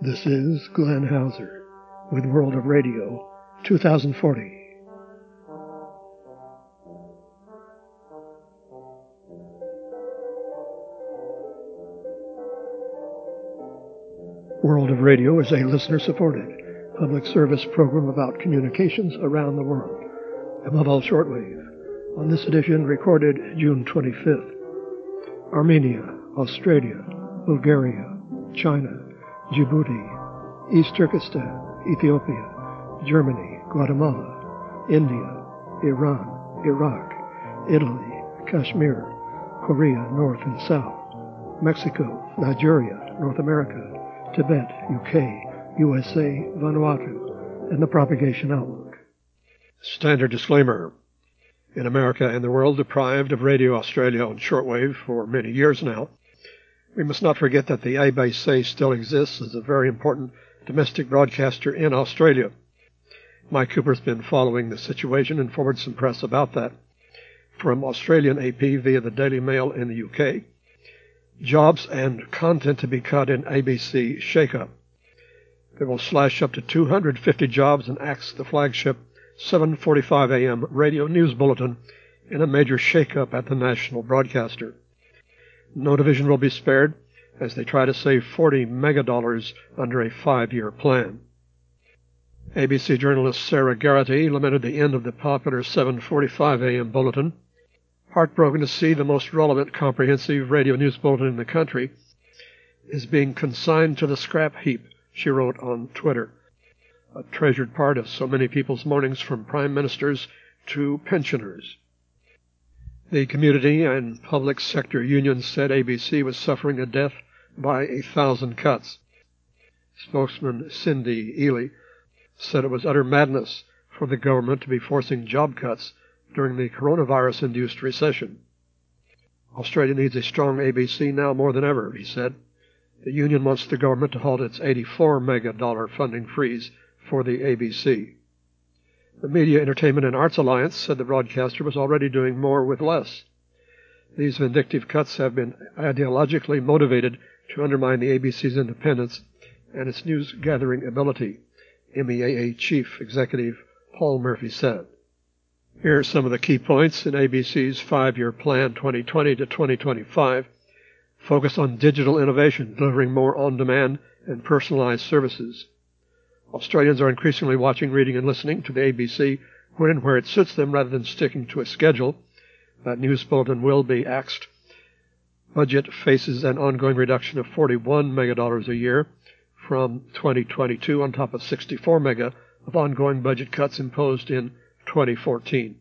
This is Glenn Hauser with World of Radio 2040. World of Radio is a listener-supported public service program about communications around the world, above all shortwave. On this edition, recorded June 25th, Armenia, Australia, Bulgaria, China, Djibouti, East Turkestan, Ethiopia, Germany, Guatemala, India, Iran, Iraq, Italy, Kashmir, Korea, North and South, Mexico, Nigeria, North America, Tibet, UK, USA, Vanuatu, and the propagation outlook. Standard disclaimer. In America and the world deprived of Radio Australia on shortwave for many years now, we must not forget that the ABC still exists as a very important domestic broadcaster in Australia. Mike Cooper's been following the situation and forwarded some press about that from Australian AP via the Daily Mail in the UK. Jobs and content to be cut in ABC shake-up. They will slash up to 250 jobs and axe the flagship 7:45 a.m. radio news bulletin in a major shake-up at the national broadcaster. No division will be spared as they try to save $40 megadollars under a 5-year plan. ABC journalist Sarah Garrity lamented the end of the popular 7:45 a.m. bulletin. Heartbroken to see the most relevant, comprehensive radio news bulletin in the country is being consigned to the scrap heap, she wrote on Twitter. A treasured part of so many people's mornings from prime ministers to pensioners. The community and public sector unions said ABC was suffering a death by 1,000 cuts. Spokesman Cindy Ely said it was utter madness for the government to be forcing job cuts during the coronavirus-induced recession. Australia needs a strong ABC now more than ever, he said. The union wants the government to halt its $84 megadollar funding freeze for the ABC. The Media, Entertainment and Arts Alliance said the broadcaster was already doing more with less. These vindictive cuts have been ideologically motivated to undermine the ABC's independence and its news-gathering ability, MEAA Chief Executive Paul Murphy said. Here are some of the key points in ABC's 5-year plan 2020 to 2025. Focus on digital innovation, delivering more on-demand and personalized services. Australians are increasingly watching, reading, and listening to the ABC when and where it suits them rather than sticking to a schedule. That news bulletin will be axed. Budget faces an ongoing reduction of $41 megadollars a year from 2022 on top of 64 mega of ongoing budget cuts imposed in 2014.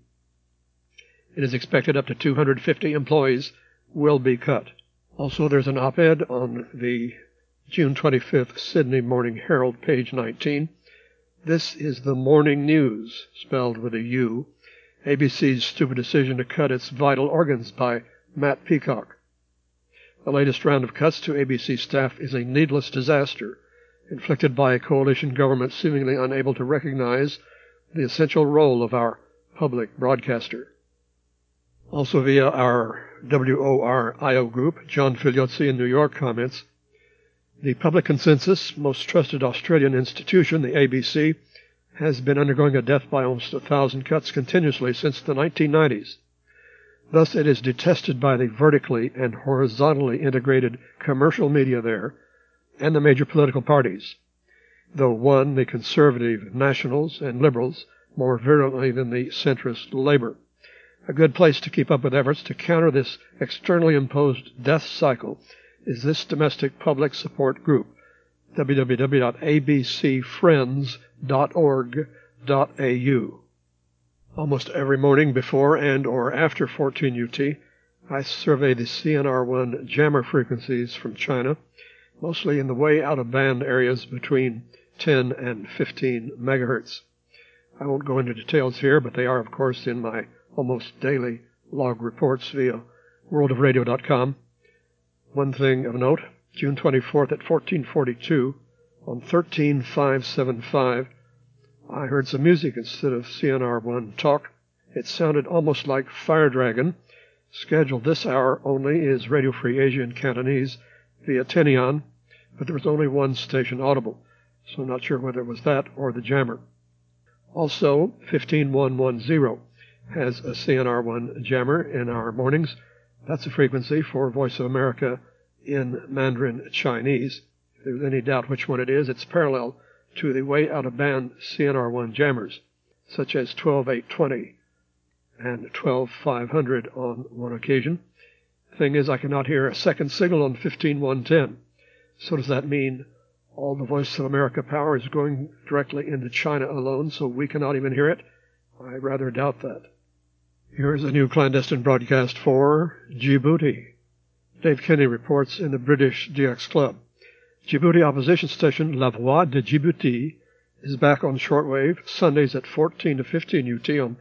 It is expected up to 250 employees will be cut. Also, there's an op-ed on the June 25th Sydney Morning Herald, page 19. This is the morning news, spelled with a U. ABC's stupid decision to cut its vital organs by Matt Peacock. The latest round of cuts to ABC staff is a needless disaster, inflicted by a coalition government seemingly unable to recognize the essential role of our public broadcaster. Also via our WOR-IO group, John Figliozzi in New York comments, the public consensus, most trusted Australian institution, the ABC, has been undergoing a death by almost 1,000 cuts continuously since the 1990s. Thus it is detested by the vertically and horizontally integrated commercial media there and the major political parties, though one, the conservative Nationals and Liberals, more virulently than the centrist Labour. A good place to keep up with efforts to counter this externally imposed death cycle is this domestic public support group, www.abcfriends.org.au. Almost every morning before and or after 14 UT, I survey the CNR1 jammer frequencies from China, mostly in the way out-of-band areas between 10 and 15 megahertz. I won't go into details here, but they are, of course, in my almost daily log reports via worldofradio.com. One thing of note, June 24th at 1442, on 13575, I heard some music instead of CNR1 talk. It sounded almost like Fire Dragon. Scheduled this hour only is Radio Free Asia in Cantonese via Tenian, but there was only one station audible, so I'm not sure whether it was that or the jammer. Also, 15110 has a CNR1 jammer in our mornings. That's a frequency for Voice of America in Mandarin Chinese. If there's any doubt which one it is, it's parallel to the way out-of-band CNR1 jammers, such as 12820 and 12500 on one occasion. Thing is, I cannot hear a second signal on 15110. So does that mean all the Voice of America power is going directly into China alone, so we cannot even hear it? I rather doubt that. Here's a new clandestine broadcast for Djibouti. Dave Kenny reports in the British DX Club. Djibouti opposition station La Voix de Djibouti is back on shortwave Sundays at 14 to 15 UT on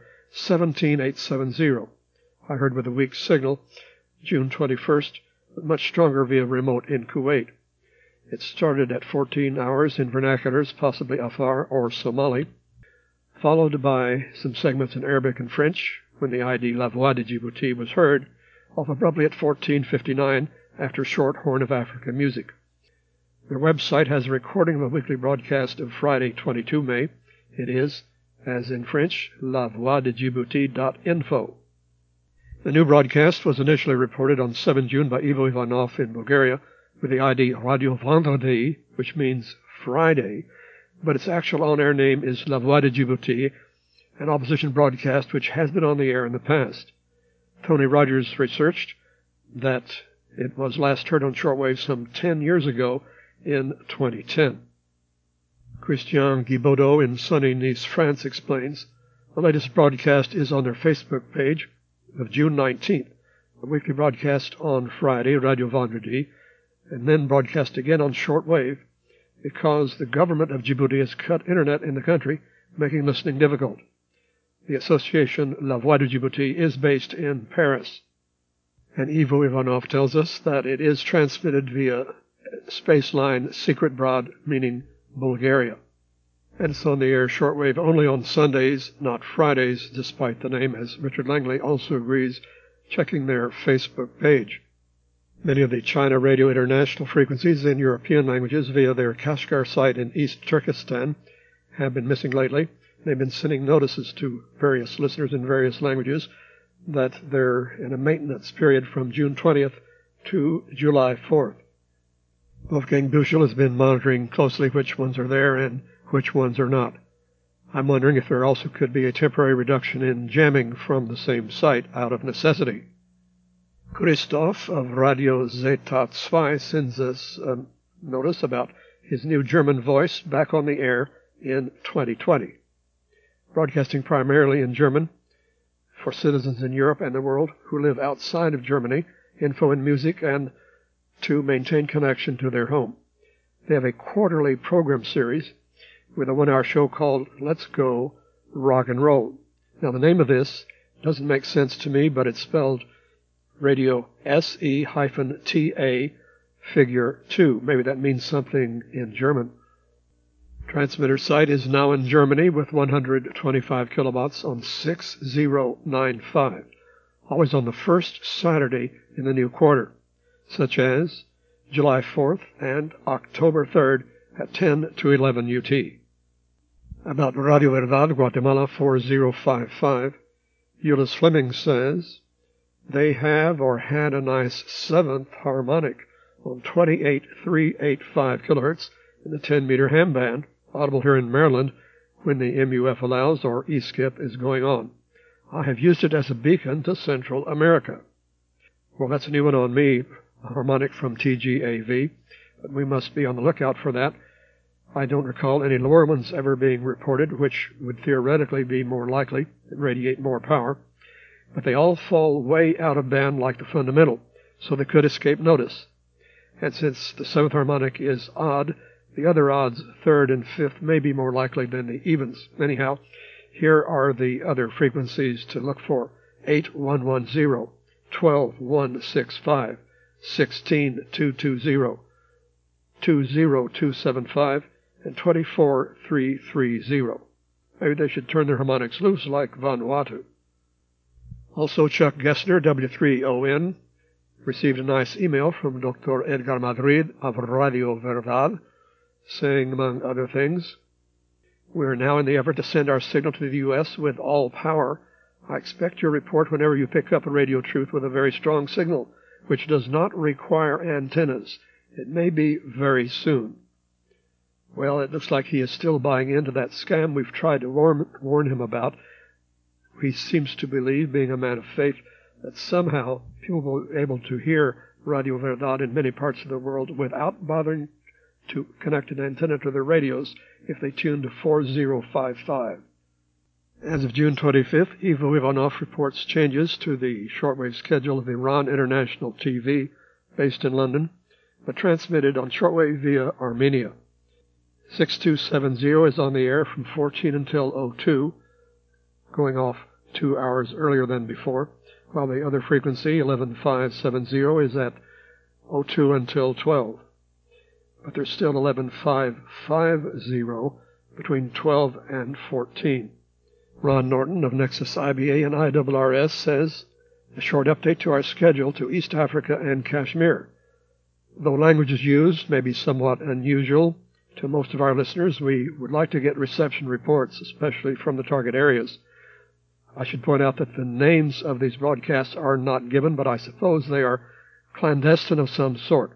17870. I heard with a weak signal June 21st, but much stronger via remote in Kuwait. It started at 14 hours in vernaculars, possibly Afar or Somali, followed by some segments in Arabic and French when the ID La Voix de Djibouti was heard, off abruptly at 14:59 after short Horn of Africa music. Their website has a recording of a weekly broadcast of Friday, 22 May. It is, as in French, lavoixdejibouti.info. The new broadcast was initially reported on 7 June by Ivo Ivanov in Bulgaria with the ID Radio Vendredi, which means Friday, but its actual on-air name is La Voix de Djibouti, an opposition broadcast which has been on the air in the past. Tony Rogers researched that it was last heard on shortwave some 10 years ago in 2010. Christian Guibaudot in sunny Nice, France explains the latest broadcast is on their Facebook page of June 19th, a weekly broadcast on Friday, Radio Vendredi, and then broadcast again on shortwave because the government of Djibouti has cut internet in the country, making listening difficult. The association La Voix de Djibouti is based in Paris. And Ivo Ivanov tells us that it is transmitted via Spaceline Secret Broad, meaning Bulgaria. And it's on the air shortwave only on Sundays, not Fridays, despite the name, as Richard Langley also agrees, checking their Facebook page. Many of the China Radio International frequencies in European languages via their Kashgar site in East Turkestan have been missing lately. They've been sending notices to various listeners in various languages that they're in a maintenance period from June 20th to July 4th. Wolfgang Büchel has been monitoring closely which ones are there and which ones are not. I'm wondering if there also could be a temporary reduction in jamming from the same site out of necessity. Christoph of Radio Zeta 2 sends us a notice about his new German voice back on the air in 2020. Broadcasting primarily in German for citizens in Europe and the world who live outside of Germany, info and music, and to maintain connection to their home. They have a quarterly program series with a 1-hour show called Let's Go Rock and Roll. Now, the name of this doesn't make sense to me, but it's spelled Radio SE-TA figure 2. Maybe that means something in German. Transmitter site is now in Germany with 125 kilowatts on 6095, always on the first Saturday in the new quarter, such as July 4th and October 3rd at 10 to 11 UT. About Radio Verdad, Guatemala 4055, Euless Fleming says they have or had a nice 7th harmonic on 28385 kilohertz in the 10-meter ham band, audible here in Maryland when the MUF allows or ESKIP is going on. I have used it as a beacon to Central America. Well, that's a new one on me, a harmonic from TGAV, but we must be on the lookout for that. I don't recall any lower ones ever being reported, which would theoretically be more likely and radiate more power, but they all fall way out of band like the fundamental, so they could escape notice. And since the 7th harmonic is odd, the other odds, 3rd and 5th, may be more likely than the evens. Anyhow, here are the other frequencies to look for: 8110, 12165, 16220, 20275, and 24330. Maybe they should turn their harmonics loose like Vanuatu. Also, Chuck Gessner, W3ON, Received a nice email from Dr. Edgar Madrid of Radio Verdad saying, among other things, "We are now in the effort to send our signal to the U.S. with all power. I expect your report whenever you pick up a Radio Truth with a very strong signal, which does not require antennas. It may be very soon." Well, it looks like he is still buying into that scam we've tried to warn him about. He seems to believe, being a man of faith, that somehow people will be able to hear Radio Verdad in many parts of the world without bothering to connect an antenna to their radios if they tune to 4055. As of June 25th, Ivo Ivanov reports changes to the shortwave schedule of Iran International TV, based in London, but transmitted on shortwave via Armenia. 6270 is on the air from 14 until 02, going off 2 hours earlier than before, while the other frequency, 11570, is at 02 until 12. But there's still 11550 between 12 and 14. Ron Norton of Nexus IBA and IRRS says, "A short update to our schedule to East Africa and Kashmir. Though languages used may be somewhat unusual to most of our listeners, we would like to get reception reports, especially from the target areas. I should point out that the names of these broadcasts are not given, but I suppose they are clandestine of some sort.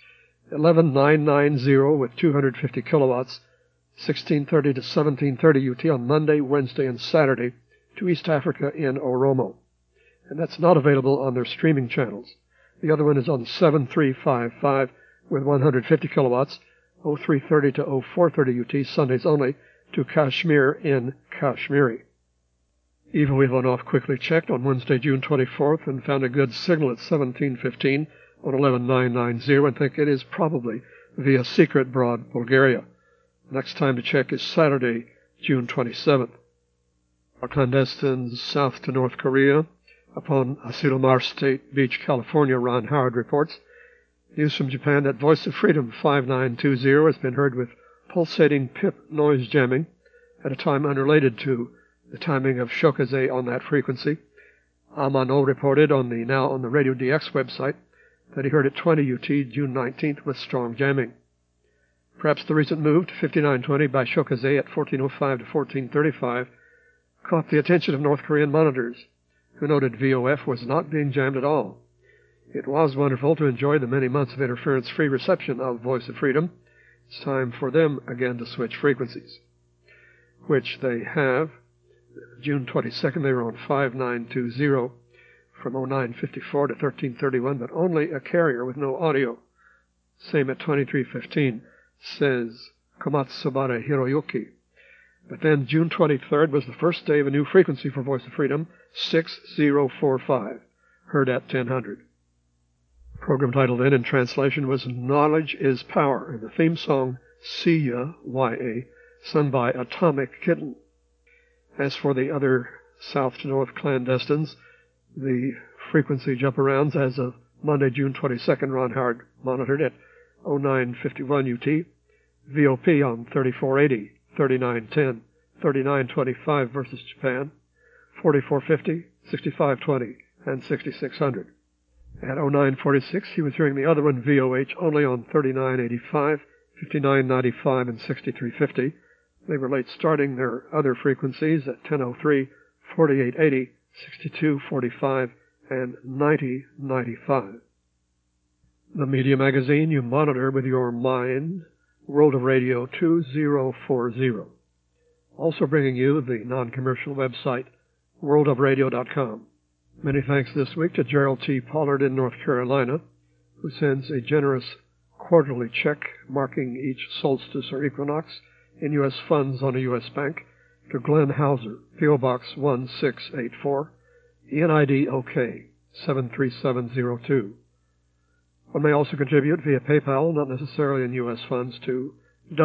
11990 with 250 kilowatts, 1630 to 1730 UT on Monday, Wednesday, and Saturday to East Africa in Oromo. And that's not available on their streaming channels. The other one is on 7355 with 150 kilowatts, 0330 to 0430 UT, Sundays only, to Kashmir in Kashmiri." Ivo Ivanov quickly checked on Wednesday, June 24th, and found a good signal at 1715 on 11990, and think it is probably via Secret Broad, Bulgaria. Next time to check is Saturday, June 27th. Our clandestines south to North Korea. Upon Asilomar State Beach, California, Ron Howard reports, "News from Japan that Voice of Freedom 5920 has been heard with pulsating pip noise jamming at a time unrelated to the timing of Shokaze on that frequency. Amano reported on the Radio DX website that he heard at 20 UT June 19th with strong jamming. Perhaps the recent move to 5920 by Shokaze at 1405 to 1435 caught the attention of North Korean monitors, who noted VOF was not being jammed at all. It was wonderful to enjoy the many months of interference-free reception of Voice of Freedom. It's time for them again to switch frequencies," which they have. June 22nd, they were on 5920 from 0954 to 1331, but only a carrier with no audio. Same at 2315, says Komatsubara Hiroyuki. But then June 23rd was the first day of a new frequency for Voice of Freedom, 6045, heard at 1000. Program title then in translation was Knowledge is Power, and the theme song, Siya, Y-A, sung by Atomic Kitten. As for the other south to north clandestines, the frequency jump-arounds as of Monday, June 22nd, Ron Howard monitored at 0951 UT, VOP on 3480, 3910, 3925 versus Japan, 4450, 6520, and 6600. At 0946, he was hearing the other one, VOH, only on 3985, 5995, and 6350. They were late starting their other frequencies at 1003, 4880, 6245, and 9095. The Media Magazine you monitor with your mind, World of Radio 2040. Also bringing you the non-commercial website, worldofradio.com. Many thanks this week to Gerald T. Pollard in North Carolina, who sends a generous quarterly check marking each solstice or equinox in U.S. funds on a U.S. bank to Glenn Hauser, P.O. Box 1684, ENID OK 73702. One may also contribute via PayPal, not necessarily in U.S. funds, to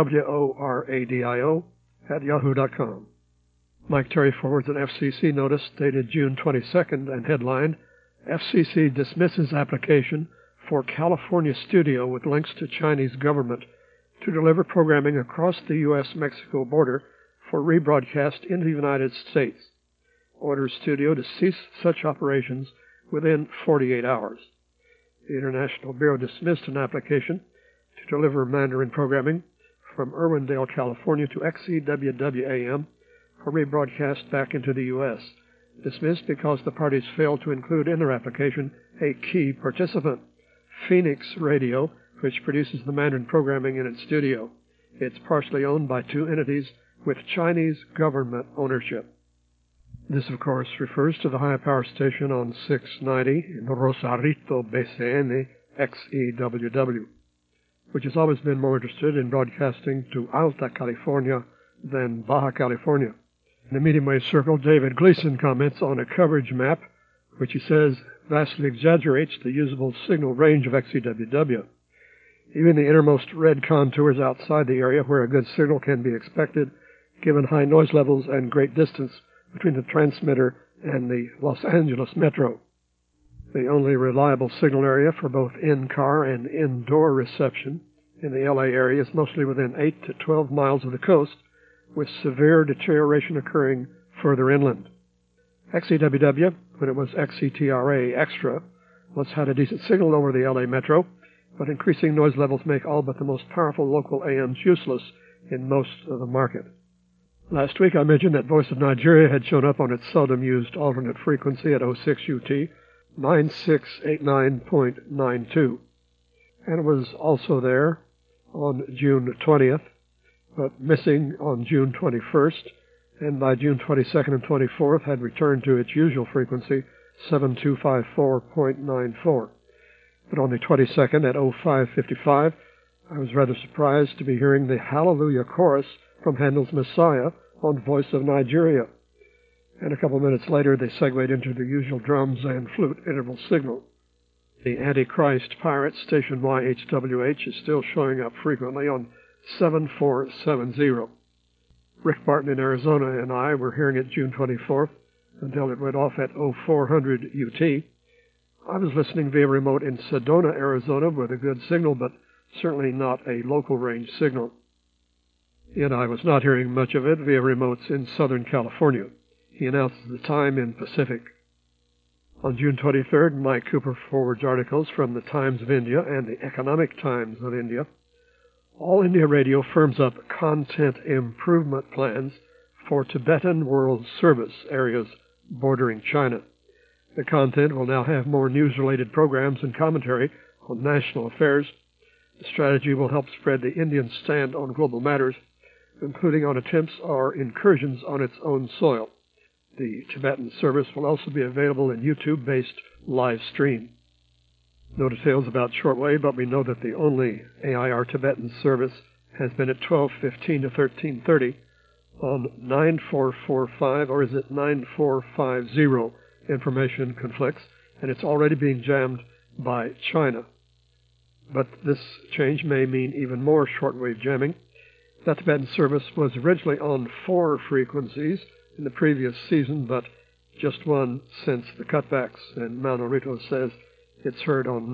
WORADIO@yahoo.com. Mike Terry forwards an FCC notice dated June 22nd and headlined, "FCC dismisses application for California studio with links to Chinese government to deliver programming across the U.S.-Mexico border for rebroadcast into the United States. Orders studio to cease such operations within 48 hours. the International Bureau dismissed an application to deliver Mandarin programming from Irwindale, California to XEWWAM for rebroadcast back into the U.S. Dismissed because the parties failed to include in their application a key participant, Phoenix Radio, which produces the Mandarin programming in its studio. It's partially owned by two entities with Chinese government ownership. This, of course, refers to the high power station on 690 in Rosarito, BCN, XEWW, which has always been more interested in broadcasting to Alta California than Baja California. In the medium wave circle, David Gleason comments on a coverage map, which he says vastly exaggerates the usable signal range of XEWW. Even the innermost red contours outside the area where a good signal can be expected, given high noise levels and great distance between the transmitter and the Los Angeles metro. The only reliable signal area for both in-car and indoor reception in the LA area is mostly within 8 to 12 miles of the coast, with severe deterioration occurring further inland. XEWW, when it was XETRA Extra, once had a decent signal over the LA metro, but increasing noise levels make all but the most powerful local AMs useless in most of the market. Last week I mentioned that Voice of Nigeria had shown up on its seldom-used alternate frequency at 06 UT, 9689.92, and it was also there on June 20th, but missing on June 21st, and by June 22nd and 24th had returned to its usual frequency, 7254.94. But on the 22nd at 0555, I was rather surprised to be hearing the Hallelujah Chorus from Handel's Messiah on Voice of Nigeria. And a couple minutes later, they segued into the usual drums and flute interval signal. The Antichrist Pirate station YHWH is still showing up frequently on 7470. Rick Barton in Arizona and I were hearing it June 24th until it went off at 0400 UT. I was listening via remote in Sedona, Arizona, with a good signal, but certainly not a local range signal. Yet I was not hearing much of it via remotes in Southern California. He announces the time in Pacific. On June 23rd, Mike Cooper forwards articles from the Times of India and the Economic Times of India. All India Radio firms up content improvement plans for Tibetan World Service areas bordering China. The content will now have more news-related programs and commentary on national affairs. The strategy will help spread the Indian stand on global matters, including on attempts or incursions on its own soil. The Tibetan service will also be available in YouTube-based live stream. No details about shortwave, but we know that the only AIR Tibetan service has been at 12:15 to 13:30 on 9445, or is it 9450? Information conflicts, and it's already being jammed by China. But this change may mean even more shortwave jamming. That Tibetan service was originally on 4 frequencies in the previous season, but just one since the cutbacks, and Mano Rito says it's heard on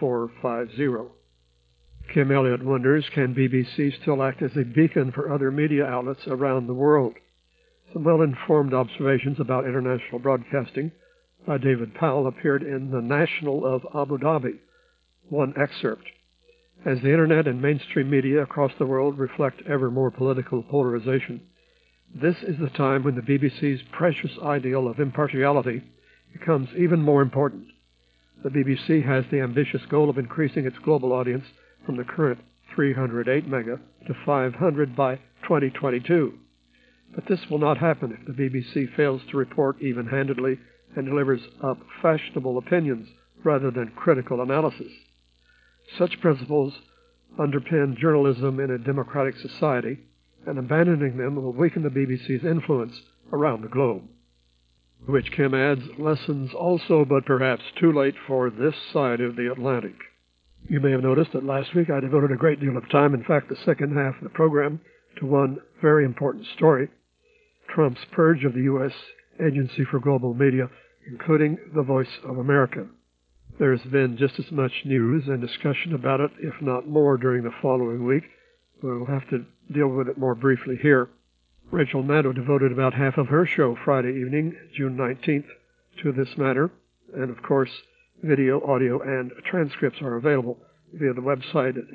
9450. Kim Elliott wonders, can BBC still act as a beacon for other media outlets around the world? Some well-informed observations about international broadcasting by David Powell appeared in the National of Abu Dhabi. One excerpt. As the Internet and mainstream media across the world reflect ever more political polarization, this is the time when the BBC's precious ideal of impartiality becomes even more important. The BBC has the ambitious goal of increasing its global audience from the current 308 mega to 500 by 2022. But this will not happen if the BBC fails to report even-handedly and delivers up fashionable opinions rather than critical analysis. Such principles underpin journalism in a democratic society, and abandoning them will weaken the BBC's influence around the globe. Which Kim adds, lessons also, but perhaps too late for this side of the Atlantic. You may have noticed that last week I devoted a great deal of time, in fact the second half of the program, to one very important story, Trump's purge of the U.S. Agency for Global Media, including the Voice of America. There's been just as much news and discussion about it, if not more, during the following week. We'll have to deal with it more briefly here. Rachel Maddow devoted about half of her show Friday evening, June 19th, to this matter, and of course Video, audio, and transcripts are available via the website at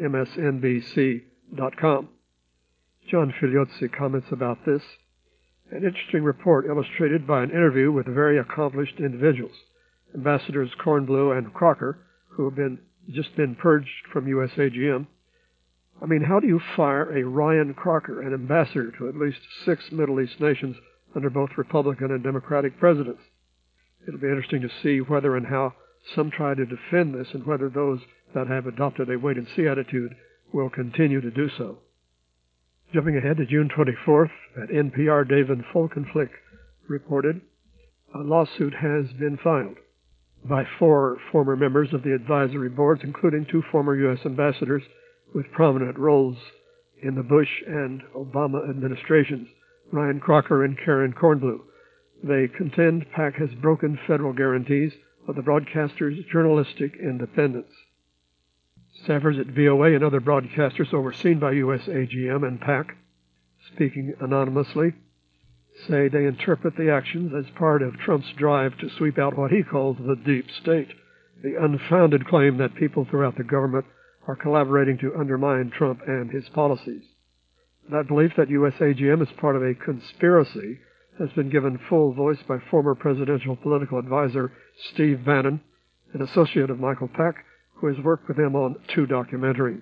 msnbc.com. John Figliozzi comments about this. An interesting report illustrated by an interview with very accomplished individuals, Ambassadors Kornblue and Crocker, who have just been purged from USAGM. I mean, how do you fire a Ryan Crocker, an ambassador to at least 6 Middle East nations under both Republican and Democratic presidents? It'll be interesting to see whether and how some try to defend this and whether those that have adopted a wait-and-see attitude will continue to do so. Jumping ahead to June 24th, at NPR, David Folkenflik reported, a lawsuit has been filed by 4 former members of the advisory boards, including 2 former U.S. ambassadors with prominent roles in the Bush and Obama administrations, Ryan Crocker and Karen Kornblue. They contend PAC has broken federal guarantees of the broadcaster's journalistic independence. Staffers at VOA and other broadcasters overseen by USAGM and PAC, speaking anonymously, say they interpret the actions as part of Trump's drive to sweep out what he calls the deep state, the unfounded claim that people throughout the government are collaborating to undermine Trump and his policies. That belief that USAGM is part of a conspiracy has been given full voice by former presidential political advisor Steve Bannon, an associate of Michael Pack, who has worked with him on 2 documentaries.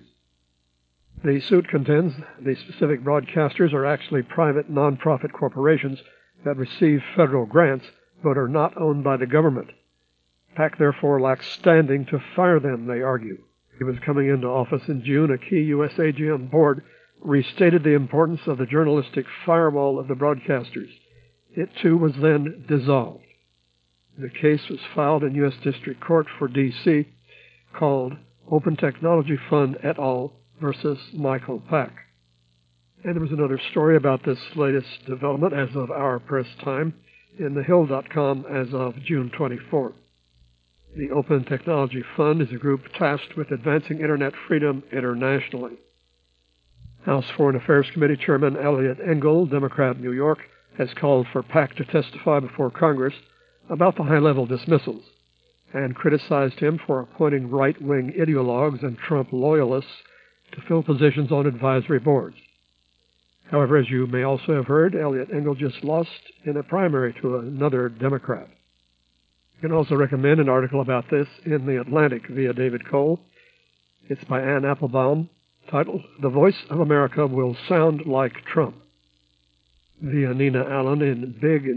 The suit contends the specific broadcasters are actually private nonprofit corporations that receive federal grants but are not owned by the government. PAC therefore lacks standing to fire them, they argue. He was coming into office in June. A key USAGM board restated the importance of the journalistic firewall of the broadcasters. It, too, was then dissolved. The case was filed in U.S. District Court for D.C., called Open Technology Fund et al. Versus Michael Pack. And there was another story about this latest development as of our press time in thehill.com as of June 24th. The Open Technology Fund is a group tasked with advancing Internet freedom internationally. House Foreign Affairs Committee Chairman Eliot Engel, Democrat, New York, has called for PAC to testify before Congress about the high-level dismissals and criticized him for appointing right-wing ideologues and Trump loyalists to fill positions on advisory boards. However, as you may also have heard, Eliot Engel just lost in a primary to another Democrat. You can also recommend an article about this in The Atlantic via David Cole. It's by Ann Applebaum, titled, The Voice of America Will Sound Like Trump, via Nina Allen in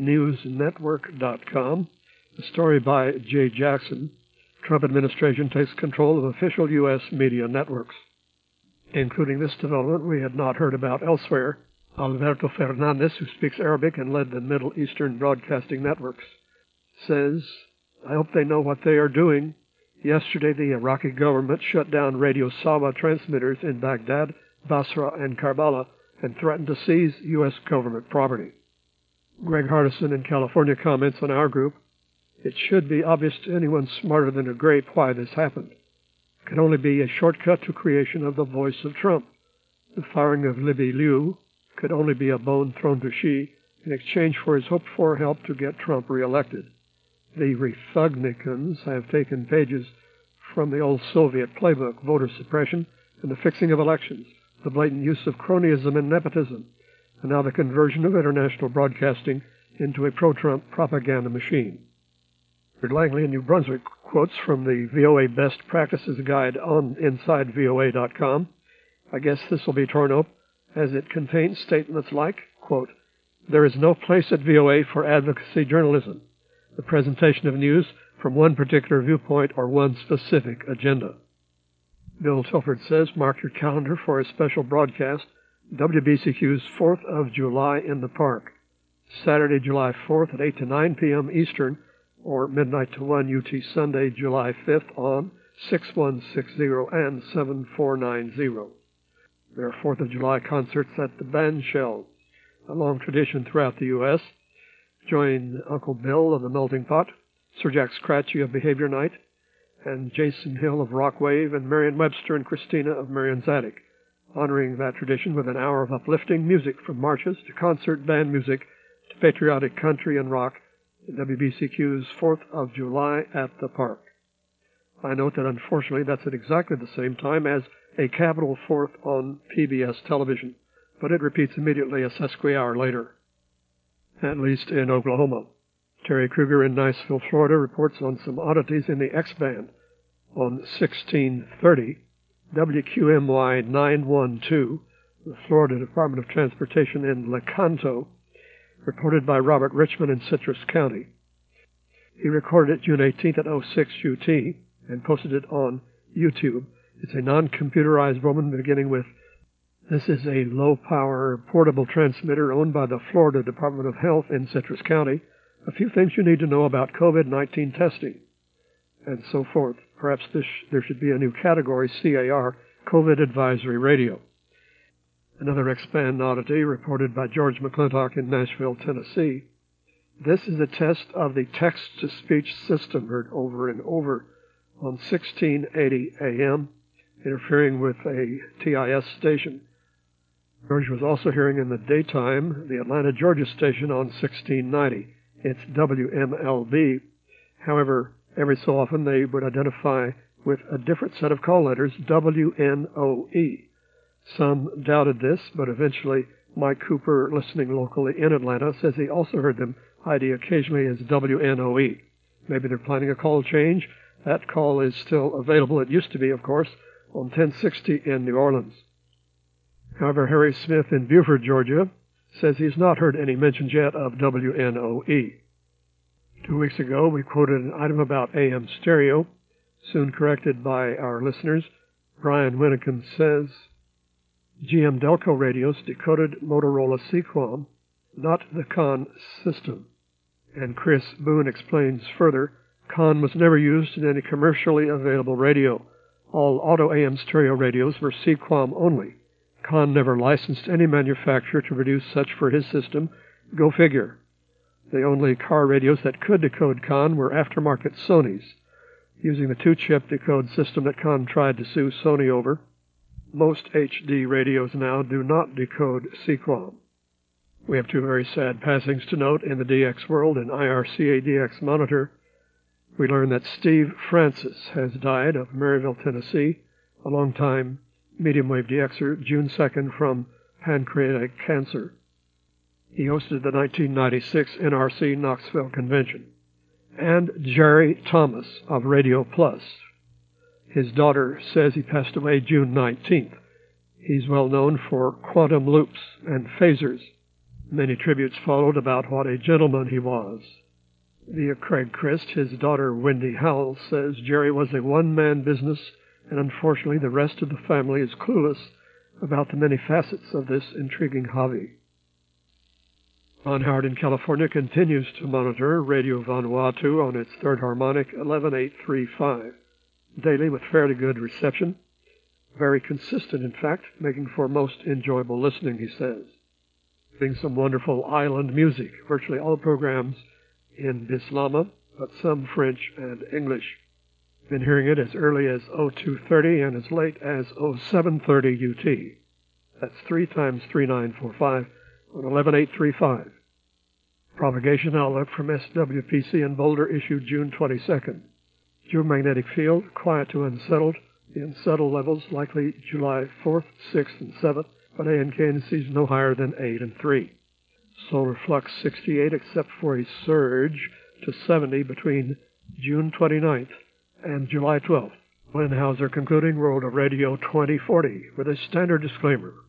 BigNewsNetwork.com. A story by Jay Jackson, Trump administration takes control of official U.S. media networks. Including this development we had not heard about elsewhere, Alberto Fernandez, who speaks Arabic and led the Middle Eastern broadcasting networks, says, I hope they know what they are doing. Yesterday, the Iraqi government shut down Radio Sawa transmitters in Baghdad, Basra, and Karbala and threatened to seize U.S. government property. Greg Hardison in California comments on our group, it should be obvious to anyone smarter than a grape why this happened. It could only be a shortcut to creation of the voice of Trump. The firing of Libby Liu could only be a bone thrown to Xi in exchange for his hoped-for help to get Trump reelected. The Refugnicans have taken pages from the old Soviet playbook, voter suppression and the fixing of elections, the blatant use of cronyism and nepotism, and now the conversion of international broadcasting into a pro-Trump propaganda machine. Richard Langley in New Brunswick quotes from the VOA Best Practices Guide on InsideVOA.com. I guess this will be torn up as it contains statements like, quote, there is no place at VOA for advocacy journalism, the presentation of news from one particular viewpoint or one specific agenda. Bill Tilford says, mark your calendar for a special broadcast, WBCQ's 4th of July in the Park, Saturday, July 4th at 8 to 9 p.m. Eastern, or midnight to 1 UT Sunday, July 5th on 6160 and 7490. There are 4th of July concerts at the Bandshell, a long tradition throughout the U.S. Join Uncle Bill of the Melting Pot, Sir Jack Scratchy of Behavior Night, and Jason Hill of Rockwave, and Marion Webster and Christina of Marion's Attic, honoring that tradition with an hour of uplifting music from marches to concert band music to patriotic country and rock, WBCQ's 4th of July at the Park. I note that unfortunately that's at exactly the same time as a Capitol Fourth on PBS television, but it repeats immediately a sesqui-hour later, at least in Oklahoma. Terry Kruger in Niceville, Florida, reports on some oddities in the X-band. On 1630, WQMY 912, the Florida Department of Transportation in Lecanto, reported by Robert Richmond in Citrus County. He recorded it June 18th at 06 UT and posted it on YouTube. It's a non-computerized woman beginning with, "This is a low-power portable transmitter owned by the Florida Department of Health in Citrus County. A few things you need to know about COVID-19 testing," and so forth. Perhaps there should be a new category, CAR, COVID Advisory Radio. Another X-band oddity reported by George McClintock in Nashville, Tennessee. "This is a test of the text-to-speech system heard over and over on 1680 AM, interfering with a TIS station." George was also hearing in the daytime the Atlanta, Georgia station on 1690. It's WMLB. However, every so often they would identify with a different set of call letters, WNOE. Some doubted this, but eventually Mike Cooper, listening locally in Atlanta, says he also heard them ID occasionally as WNOE. Maybe they're planning a call change. That call is still available. It used to be, of course, on 1060 in New Orleans. However, Harry Smith in Beaufort, Georgia, says he's not heard any mentions yet of WNOE. 2 weeks ago, we quoted an item about AM stereo, soon corrected by our listeners. Brian Winnicott says, GM Delco radios decoded Motorola Sequam, not the CON system. And Chris Boone explains further, CON was never used in any commercially available radio. All auto AM stereo radios were Sequam only. CON never licensed any manufacturer to produce such for his system. Go figure. The only car radios that could decode CON were aftermarket Sonys, using the 2-chip decode system that CON tried to sue Sony over. Most HD radios now do not decode Sequam. We have 2 very sad passings to note in the DX world. In IRCA DX Monitor, we learn that Steve Francis has died of Maryville, Tennessee, a long-time medium-wave DXer, June 2nd, from pancreatic cancer. He hosted the 1996 NRC Knoxville Convention. And Jerry Thomas of Radio Plus. His daughter says he passed away June 19th. He's well known for quantum loops and phasers. Many tributes followed about what a gentleman he was. Via Craig Christ, his daughter Wendy Howell says Jerry was a one-man business, and unfortunately the rest of the family is clueless about the many facets of this intriguing hobby. Ron Howard in California continues to monitor Radio Vanuatu on its third harmonic 11835, daily with fairly good reception. Very consistent, in fact, making for most enjoyable listening, he says. Giving some wonderful island music, virtually all programs in Bislama, but some French and English. Been hearing it as early as 0230 and as late as 0730 UT. That's 3 times 3945 on 11835. Propagation outlook from SWPC in Boulder issued June 22nd. Geomagnetic field, quiet to unsettled. The unsettled levels likely July 4th, 6th, and 7th, but ANK indices no higher than 8 and 3. Solar flux 68 except for a surge to 70 between June 29th and July 12th. Glenn Hauser concluding World of Radio 2040 with a standard disclaimer.